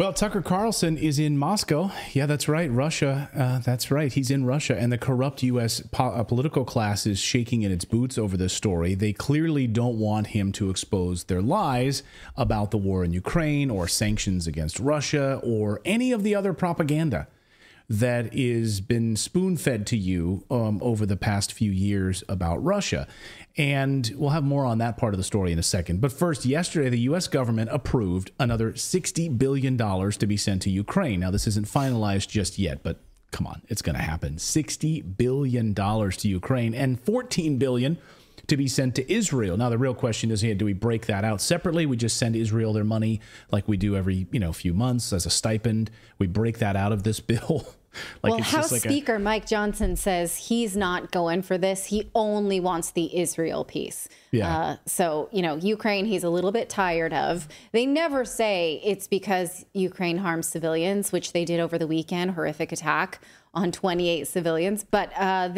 Well, Tucker Carlson is in Moscow. Yeah, that's right. Russia. That's right. He's in Russia. And the corrupt U.S. Political class is shaking in its boots over this story. They clearly don't want him to expose their lies about the war in Ukraine or sanctions against Russia or any of the other propaganda that is been spoon-fed to you over the past few years about Russia. And we'll have more on that part of the story in a second. But first, yesterday, the U.S. government approved another $60 billion to be sent to Ukraine. Now, this isn't finalized just yet, but come on, it's going to happen. $60 billion to Ukraine and $14 billion to be sent to Israel. Now, the real question is, do we break that out separately? We just send Israel their money like we do every few months as a stipend. We break that out of this bill. Well, House Speaker Mike Johnson says he's not going for this. He only wants the Israel piece. Yeah. So, Ukraine, he's a little bit tired of. They never say it's because Ukraine harms civilians, which they did over the weekend, horrific attack on 28 civilians. But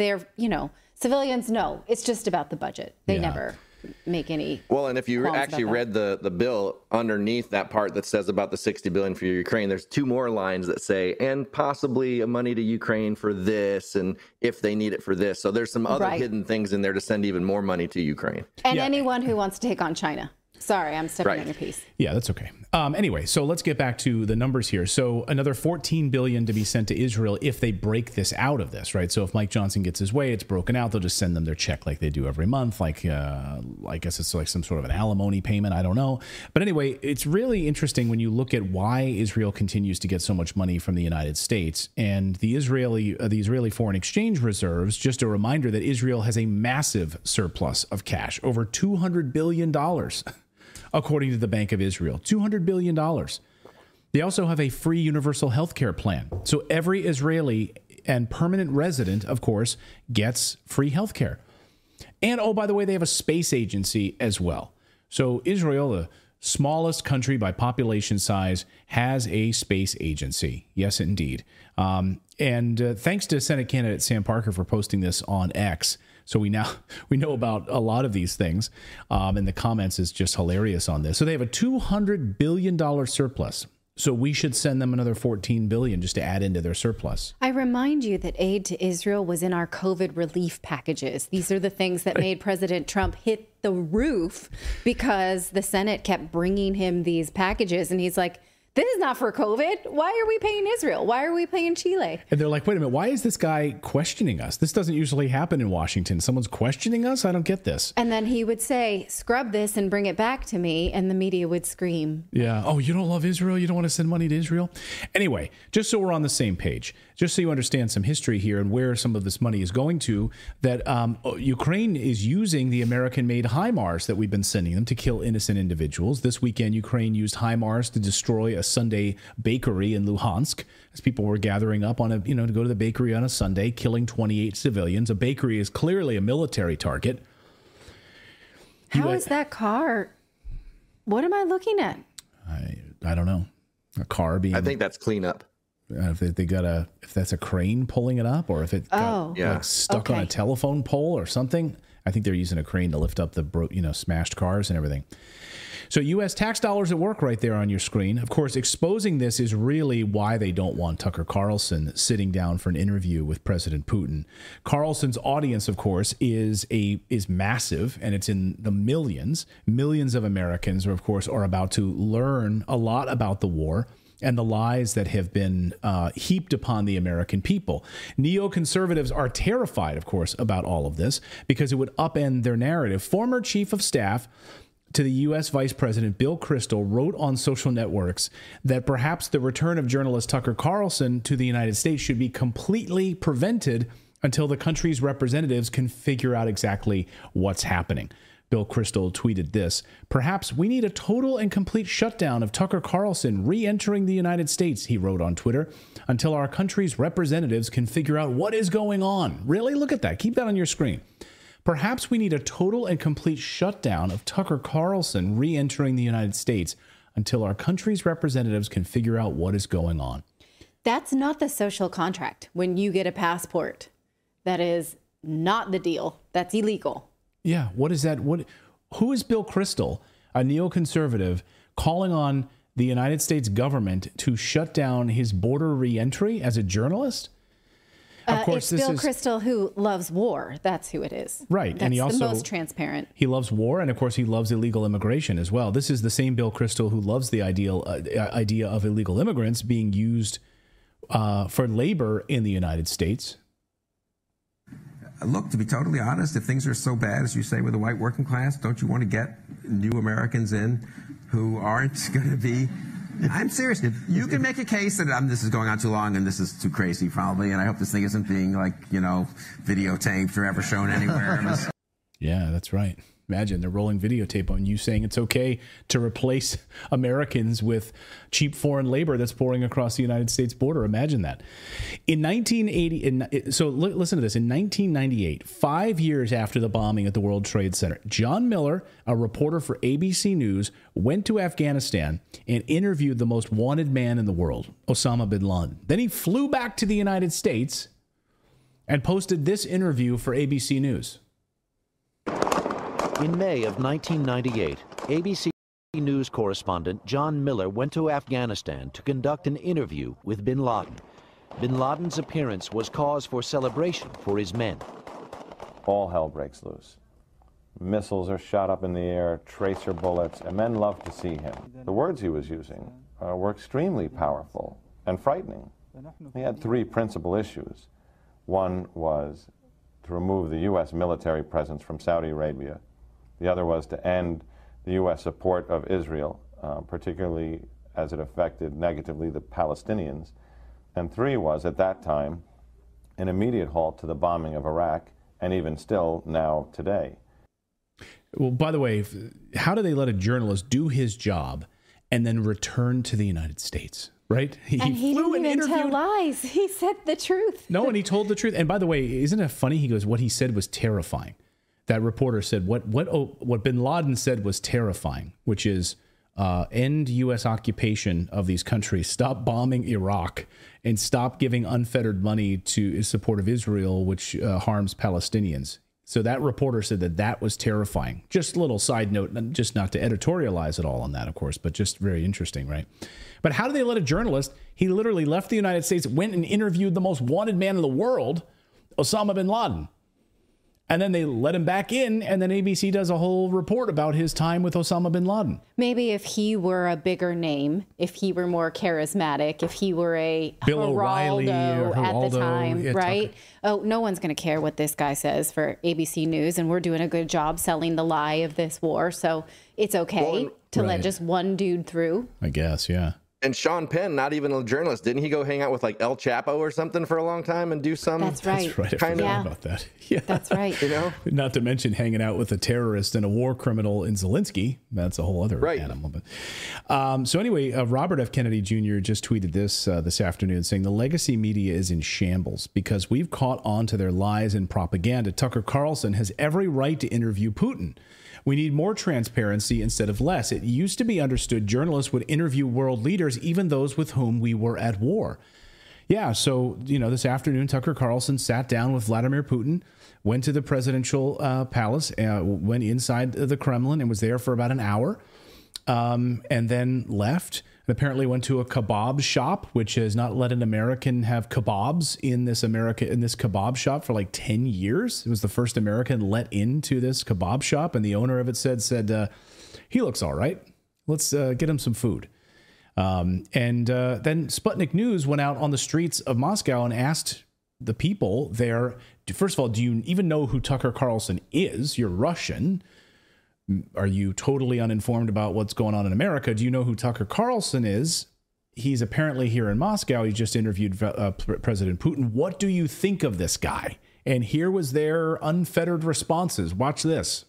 civilians know it's just about the budget. They never make any. Well, and if you actually read the bill underneath that part that says about the $60 billion for Ukraine, there's two more lines that say, and possibly money to Ukraine for this, and if they need it for this. So there's some other hidden things in there to send even more money to Ukraine. And anyone who wants to take on China. Sorry, I'm stepping on your piece. Yeah, that's okay. Anyway, so let's get back to the numbers here. So another $14 billion to be sent to Israel if they break this out of this, right? So if Mike Johnson gets his way, it's broken out. They'll just send them their check like they do every month. Like, I guess it's like some sort of an alimony payment. I don't know. But anyway, it's really interesting when you look at why Israel continues to get so much money from the United States and the Israeli foreign exchange reserves. Just a reminder that Israel has a massive surplus of cash, over $200 billion. According to the Bank of Israel, $200 billion. They also have a free universal health care plan. So every Israeli and permanent resident, of course, gets free health care. And, oh, by the way, they have a space agency as well. So Israel, the smallest country by population size, has a space agency. Yes, indeed. And thanks to Senate candidate Sam Parker for posting this on X. So we know about a lot of these things, and the comments is just hilarious on this. So they have a $200 billion surplus. So we should send them another $14 billion just to add into their surplus. I remind you that aid to Israel was in our COVID relief packages. These are the things that made President Trump hit the roof because the Senate kept bringing him these packages, and he's like, this is not for COVID. Why are we paying Israel? Why are we paying Chile? And they're like, wait a minute, why is this guy questioning us? This doesn't usually happen in Washington. Someone's questioning us? I don't get this. And then he would say, scrub this and bring it back to me. And the media would scream. Yeah. Oh, you don't love Israel? You don't want to send money to Israel? Anyway, just so we're on the same page, just so you understand some history here and where some of this money is going to, that Ukraine is using the American-made HIMARS that we've been sending them to kill innocent individuals. This weekend, Ukraine used HIMARS to destroy a Sunday bakery in Luhansk as people were gathering up on to go to the bakery on a Sunday, killing 28 civilians. A bakery is clearly a military target. How is that car? What am I looking at? I don't know. A car being. I think that's cleanup. If that's a crane pulling it up, or if it got stuck on a telephone pole or something. I think they're using a crane to lift up the smashed cars and everything. So U.S. tax dollars at work right there on your screen. Of course, exposing this is really why they don't want Tucker Carlson sitting down for an interview with President Putin. Carlson's audience, of course, is massive, and it's in the millions. Millions of Americans, of course, are about to learn a lot about the war and the lies that have been heaped upon the American people. Neoconservatives are terrified, of course, about all of this because it would upend their narrative. Former chief of staff to the U.S. Vice President Bill Kristol wrote on social networks that perhaps the return of journalist Tucker Carlson to the United States should be completely prevented until the country's representatives can figure out exactly what's happening. Bill Kristol tweeted this: "Perhaps we need a total and complete shutdown of Tucker Carlson re-entering the United States," he wrote on Twitter, "until our country's representatives can figure out what is going on." Really? Look at that. Keep that on your screen. Perhaps we need a total and complete shutdown of Tucker Carlson re-entering the United States until our country's representatives can figure out what is going on. That's not the social contract. When you get a passport, that is not the deal. That's illegal. Yeah. What is that? Who is Bill Kristol, a neoconservative, calling on the United States government to shut down his border reentry as a journalist? Of course, it's Bill Kristol, who loves war. That's who it is. Right. That's and he also, the most transparent. He loves war, and of course, he loves illegal immigration as well. This is the same Bill Kristol who loves the idea of illegal immigrants being used for labor in the United States. Look, to be totally honest, if things are so bad, as you say, with the white working class, don't you want to get new Americans in who aren't going to be... I'm serious. You can make a case that this is going on too long and this is too crazy, probably, and I hope this thing isn't being, videotaped or ever shown anywhere. Yeah, that's right. Imagine they're rolling videotape on you saying it's okay to replace Americans with cheap foreign labor that's pouring across the United States border. Imagine that. In 1980, so listen to this. In 1998, 5 years after the bombing at the World Trade Center, John Miller, a reporter for ABC News, went to Afghanistan and interviewed the most wanted man in the world, Osama bin Laden. Then he flew back to the United States and posted this interview for ABC News. In May of 1998, ABC News correspondent John Miller went to Afghanistan to conduct an interview with bin Laden. Bin Laden's appearance was cause for celebration for his men. All hell breaks loose. Missiles are shot up in the air, tracer bullets, and men love to see him. The words he was using were extremely powerful and frightening. He had three principal issues. One was to remove the U.S. military presence from Saudi Arabia. The other was to end the U.S. support of Israel, particularly as it affected negatively the Palestinians. And three was, at that time, an immediate halt to the bombing of Iraq, and even still now today. Well, by the way, how do they let a journalist do his job and then return to the United States? Right? He didn't even tell lies. He said the truth. No, and he told the truth. And by the way, isn't it funny? He goes, what he said was terrifying. That reporter said what bin Laden said was terrifying, which is end U.S. occupation of these countries, stop bombing Iraq, and stop giving unfettered money to support of Israel, which harms Palestinians. So that reporter said that was terrifying. Just a little side note, just not to editorialize at all on that, of course, but just very interesting, right? But how do they let a journalist, he literally left the United States, went and interviewed the most wanted man in the world, Osama bin Laden. And then they let him back in, and then ABC does a whole report about his time with Osama bin Laden. Maybe if he were a bigger name, if he were more charismatic, if he were a Bill O'Reilly at the time, right? Oh, no one's going to care what this guy says for ABC News, and we're doing a good job selling the lie of this war, so it's okay to let just one dude through. I guess, yeah. And Sean Penn, not even a journalist, didn't he go hang out with like El Chapo or something for a long time and do some? That's right. That's right. I forgot about that. Yeah, that's right. You know, not to mention hanging out with a terrorist and a war criminal in Zelensky. That's a whole other animal. But so anyway, Robert F. Kennedy Jr. just tweeted this afternoon, saying the legacy media is in shambles because we've caught on to their lies and propaganda. Tucker Carlson has every right to interview Putin. We need more transparency instead of less. It used to be understood journalists would interview world leaders, even those with whom we were at war. Yeah, so, this afternoon, Tucker Carlson sat down with Vladimir Putin, went to the presidential palace, went inside the Kremlin and was there for about an hour, and then left. And apparently went to a kebab shop, which has not let an American have kebabs in this kebab shop for like 10 years. It was the first American let into this kebab shop, and the owner of it said he looks all right. Let's get him some food. And then Sputnik News went out on the streets of Moscow and asked the people there, first of all, do you even know who Tucker Carlson is? You're Russian. Are you totally uninformed about what's going on in America? Do you know who Tucker Carlson is? He's apparently here in Moscow. He just interviewed President Putin. What do you think of this guy? And here was their unfettered responses. Watch this.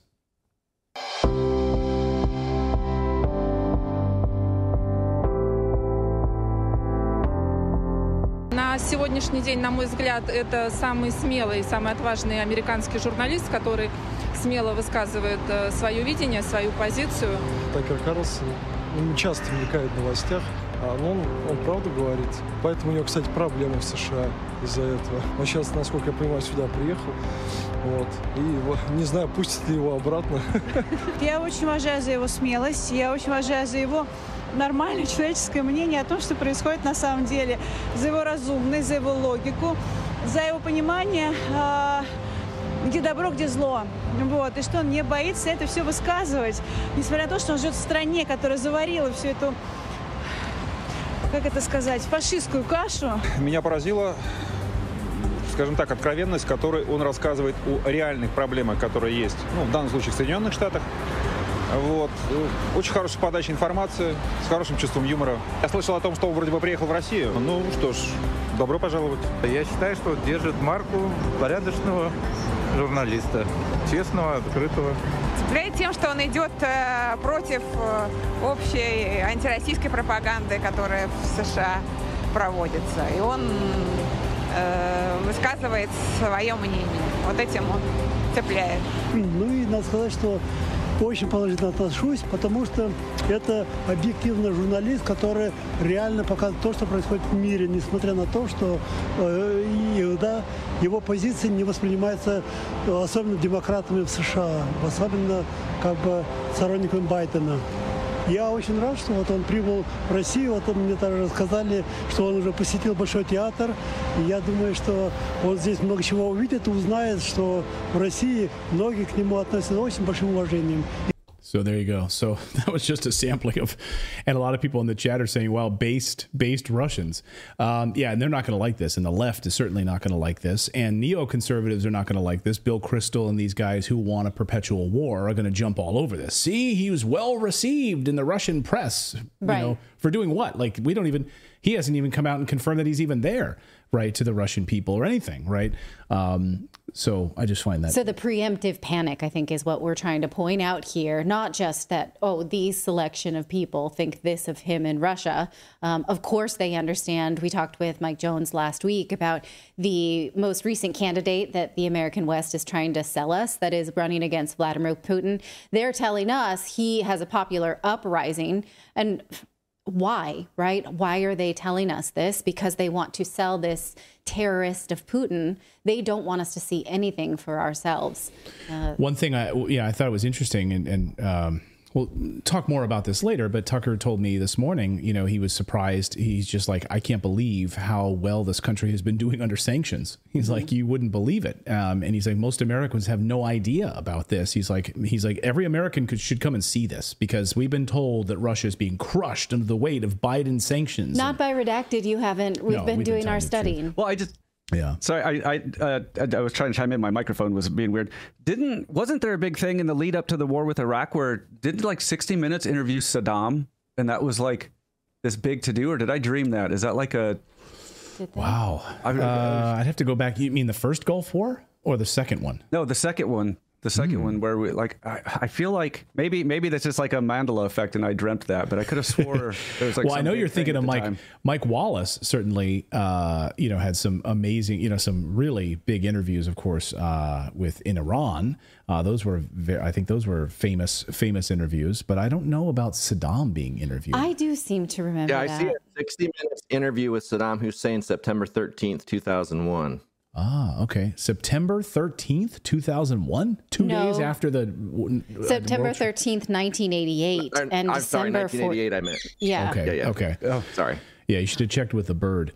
На сегодняшний день, на мой взгляд, это самый смелый, самый отважный американский журналист, который смело высказывает свое видение, свою позицию. Такер Карлсон часто мелькает в новостях. Но он правду говорит. Поэтому у него, кстати, проблемы в США из-за этого. Он сейчас, насколько я понимаю, сюда приехал. Вот. И не знаю, пустят ли его обратно. Я очень уважаю за его смелость. Я очень уважаю за его нормальное человеческое мнение о том, что происходит на самом деле. За его разумность, за его логику, за его понимание, где добро, где зло. Вот. И что он не боится это все высказывать. Несмотря на то, что он живет в стране, которая заварила всю эту, как это сказать, фашистскую кашу. Меня поразило, скажем так, откровенность, которой он рассказывает о реальных проблемах, которые есть, в данном случае в Соединенных Штатах. Вот. Очень хорошая подача информации, с хорошим чувством юмора. Я слышал о том, что он вроде бы приехал в Россию. Ну что ж, добро пожаловать. Я считаю, что держит марку порядочного журналиста, честного, открытого. Цепляет тем, что он идет против общей антироссийской пропаганды, которая в США проводится. И он высказывает свое мнение. Вот этим он цепляет. Ну и надо сказать, что очень положительно отношусь, потому что это объективный журналист, который реально показывает то, что происходит в мире, несмотря на то, что его позиция не воспринимается особенно демократами в США, особенно сторонниками Байдена. Я очень рад, что он прибыл в Россию. Мне также рассказали, что он уже посетил Большой театр. И я думаю, что он здесь много чего увидит и узнает, что в России многие к нему относятся с очень большим уважением. So there you go. So that was just a sampling of, and a lot of people in the chat are saying, "Wow, based Russians." Yeah, and they're not going to like this, and the left is certainly not going to like this, and neoconservatives are not going to like this. Bill Kristol and these guys who want a perpetual war are going to jump all over this. See, he was well received in the Russian press, right. For doing what? Like he hasn't even come out and confirmed that he's even there, right, to the Russian people or anything, right? So I just find that. So the preemptive panic, I think, is what we're trying to point out here. Not just that, these selection of people think this of him in Russia. Of course, they understand. We talked with Mike Jones last week about the most recent candidate that the American West is trying to sell us, that is running against Vladimir Putin. They're telling us he has a popular uprising. And why, right? Why are they telling us this? Because they want to sell this terrorist of Putin. They don't want us to see anything for ourselves. One thing I thought it was interesting, and we'll talk more about this later, but Tucker told me this morning, he was surprised. He's just like, I can't believe how well this country has been doing under sanctions. He's like, you wouldn't believe it. And he's like, most Americans have no idea about this. He's like, every American should come and see this, because we've been told that Russia is being crushed under the weight of Biden sanctions. Not by Redacted, you haven't. We've been doing our studying. Well, sorry, I was trying to chime in. My microphone was being weird. Wasn't there a big thing in the lead up to the war with Iraq where didn't 60 Minutes interview Saddam, and that was like this big to do, or did I dream that? Is that like a? Wow. I'd have to go back. You mean the first Gulf War or the second one? No, the second one. The second one where we I feel like maybe that's just like a Mandela effect and I dreamt that, but I could have swore there was well, I know you're thinking of Mike Wallace certainly had some amazing, some really big interviews, of course, in Iran. Those were I think those were famous interviews, but I don't know about Saddam being interviewed. I do seem to remember that. I see a 60 Minutes interview with Saddam Hussein September 13th, 2001. Ah, okay. September 13th, 2001? 2 days after the... September 13th, 1988. And I'm December sorry, 1988 I meant. Yeah. Okay, yeah. Okay. Oh, sorry. Yeah, you should have checked with the bird.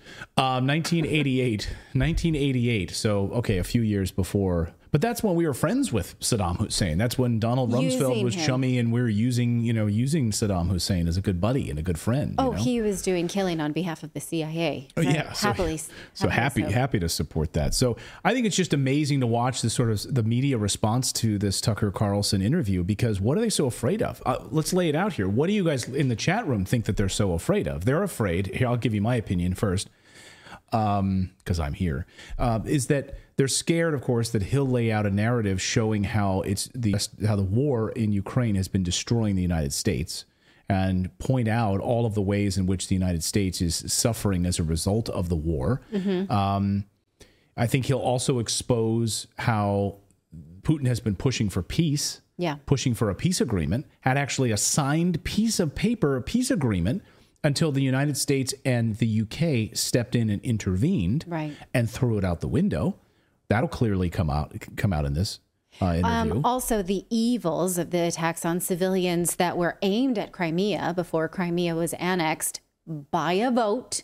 1988. So, okay, a few years before... But that's when we were friends with Saddam Hussein. That's when Donald Rumsfeld was chummy, and we were using Saddam Hussein as a good buddy and a good friend. He was doing killing on behalf of the CIA. Oh, yeah. Happy to support that. So I think it's just amazing to watch this sort of the media response to this Tucker Carlson interview, because what are they so afraid of? Let's lay it out here. What do you guys in the chat room think that they're so afraid of? They're afraid. Here, I'll give you my opinion first, because I'm here, is that they're scared, of course, that he'll lay out a narrative showing how the war in Ukraine has been destroying the United States, and point out all of the ways in which the United States is suffering as a result of the war. Mm-hmm. I think he'll also expose how Putin has been pushing for peace, pushing for a peace agreement, had actually a signed piece of paper, a peace agreement until the United States and the UK stepped in and intervened and threw it out the window. That'll clearly come out in this interview. Also, the evils of the attacks on civilians that were aimed at Crimea before Crimea was annexed by a vote,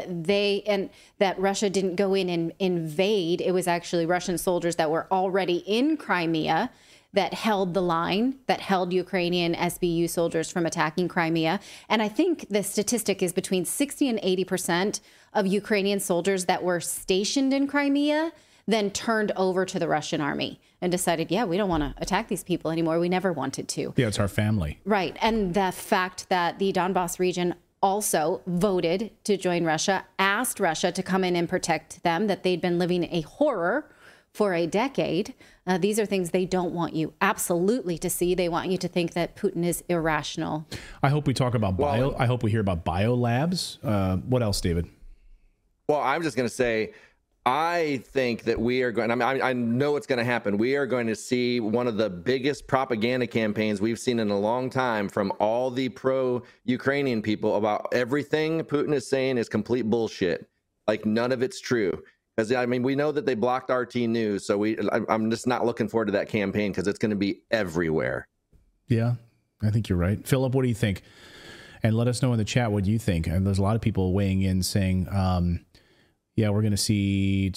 that Russia didn't go in and invade. It was actually Russian soldiers that were already in Crimea that held the line, that held Ukrainian SBU soldiers from attacking Crimea. And I think the statistic is between 60 and 80% of Ukrainian soldiers that were stationed in Crimea then turned over to the Russian army and decided, yeah, we don't want to attack these people anymore. We never wanted to. Yeah, it's our family. Right. And the fact that the Donbass region also voted to join Russia, asked Russia to come in and protect them, that they'd been living a horror for a decade. These are things they don't want you absolutely to see. They want you to think that Putin is irrational. I hope we talk about I hope we hear about biolabs. What else, David? Well, I'm just going to say, I think that we are going, I know it's going to happen. We are going to see one of the biggest propaganda campaigns we've seen in a long time from all the pro-Ukrainian people about everything Putin is saying is complete bullshit. Like, none of it's true. Because, I mean, we know that they blocked RT News, so I'm just not looking forward to that campaign because it's going to be everywhere. Yeah, I think you're right. Philip, what do you think? And let us know in the chat what you think. And there's a lot of people weighing in saying, yeah, we're going to see,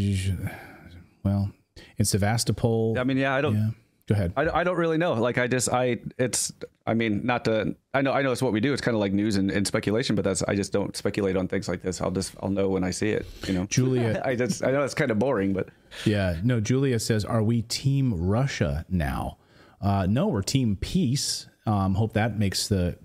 well, in Sevastopol. I mean, yeah, I don't. Yeah. Go ahead. I don't really know. Like, I mean, not to, I know it's what we do. It's kind of like news and speculation, but I just don't speculate on things like this. I'll know when I see it, you know. Julia. I know it's kind of boring, but. Yeah, no, Julia says, are we team Russia now? No, we're team peace. Hope that makes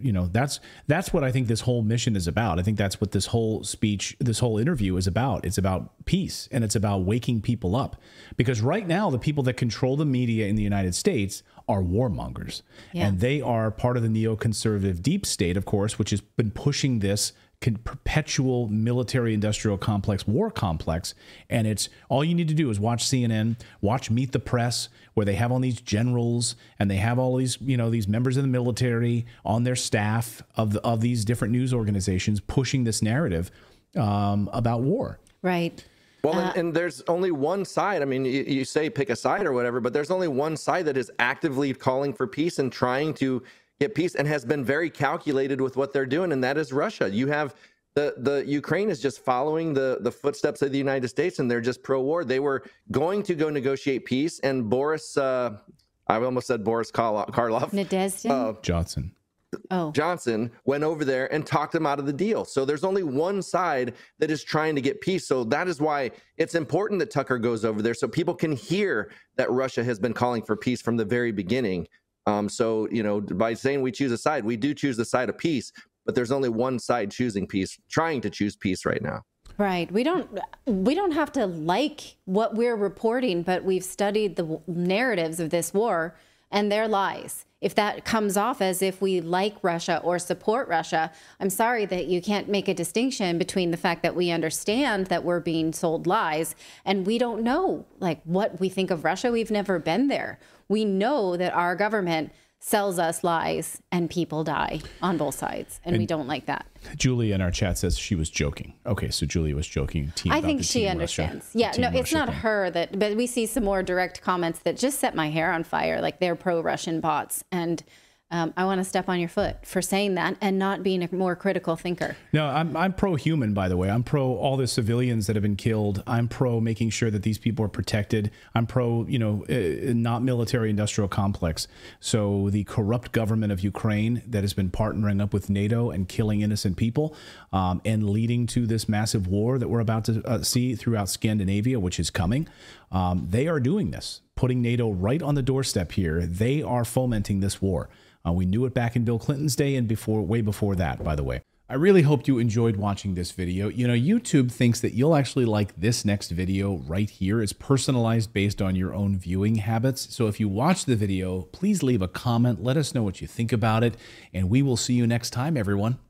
that's what I think this whole mission is about. I think that's what this whole interview is about. It's about peace, and it's about waking people up. Because right now, the people that control the media in the United States are warmongers. Yeah. And they are part of the neoconservative deep state, of course, which has been pushing this perpetual military-industrial complex, war complex. And it's all you need to do is watch CNN, watch Meet the Press, where they have all these generals and they have all these, these members of the military on their staff of these different news organizations pushing this narrative about war. Right. Well, and there's only one side. I mean, you say pick a side or whatever, but there's only one side that is actively calling for peace and trying to get peace and has been very calculated with what they're doing, and that is Russia. You have the Ukraine is just following the footsteps of the United States, and they're just pro-war. They were going to go negotiate peace, and Boris, I almost said Boris Karloff. Nadezhdin? Johnson went over there and talked them out of the deal. So there's only one side that is trying to get peace. So that is why it's important that Tucker goes over there so people can hear that Russia has been calling for peace from the very beginning. So, by saying we choose a side, we do choose the side of peace, but there's only one side choosing peace, trying to choose peace right now. Right. We don't have to like what we're reporting, but we've studied the narratives of this war and their lies. If that comes off as if we like Russia or support Russia, I'm sorry that you can't make a distinction between the fact that we understand that we're being sold lies and we don't know what we think of Russia. We've never been there. We know that our government sells us lies and people die on both sides. And we don't like that. Julia in our chat says she was joking. Okay, so Julia was joking. I think she understands. Yeah, no, it's not her but we see some more direct comments that just set my hair on fire, like they're pro-Russian bots. And I want to step on your foot for saying that and not being a more critical thinker. No, I'm pro-human, by the way. I'm pro all the civilians that have been killed. I'm pro making sure that these people are protected. I'm pro, not military-industrial complex. So the corrupt government of Ukraine that has been partnering up with NATO and killing innocent people and leading to this massive war that we're about to see throughout Scandinavia, which is coming, they are doing this, putting NATO right on the doorstep here. They are fomenting this war. We knew it back in Bill Clinton's day and way before that, by the way. I really hope you enjoyed watching this video. YouTube thinks that you'll actually like this next video right here. It's personalized based on your own viewing habits. So if you watch the video, please leave a comment. Let us know what you think about it. And we will see you next time, everyone.